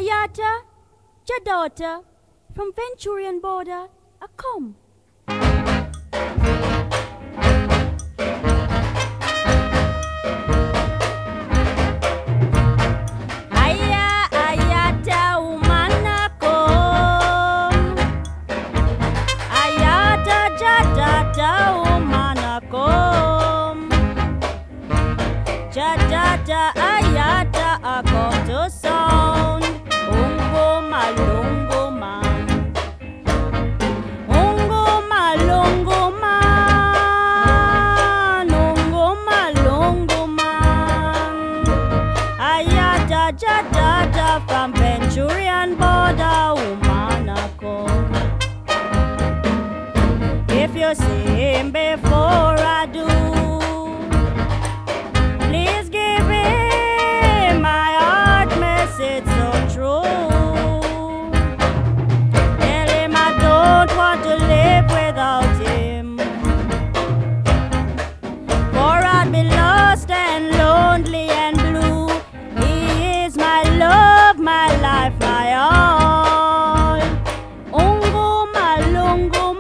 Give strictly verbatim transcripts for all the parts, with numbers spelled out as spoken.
Ayata, your daughter, from Venturian border, a come. Aya, ayata, umana kom. Ayata, jadata, umana kom. Jadata, ayata, a come to sound. Ungo malungo man. Ungo malungo man. Ungo malungo man. Ayata jadada from Venturian border, Umanako. If you see him before I do, please give him my heart message so true. Tell him I don't want to live without him, for I'd be lost and lonely and blue. He is my love, my life, my all. Ungo malungo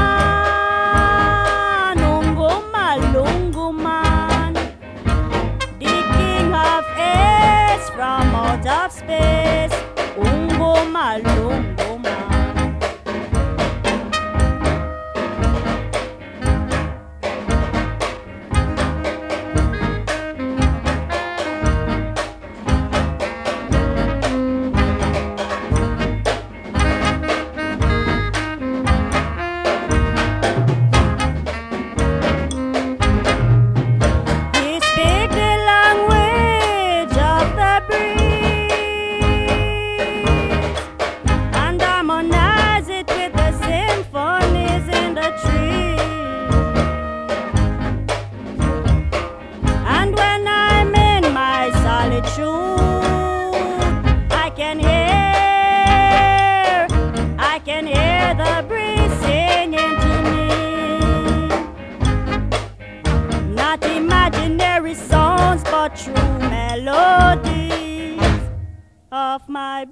man, ungo malungo man, the king of ace from out of space. Ungo malungo man. He speak the language of the breeze and harmonize it with the symphonies in the trees. And when I'm in my solitude, I can hear, I can hear the breeze singing to me. Not imaginary sounds, but true melodies of my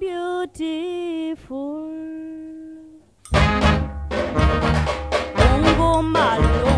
beautiful Ungo Malo.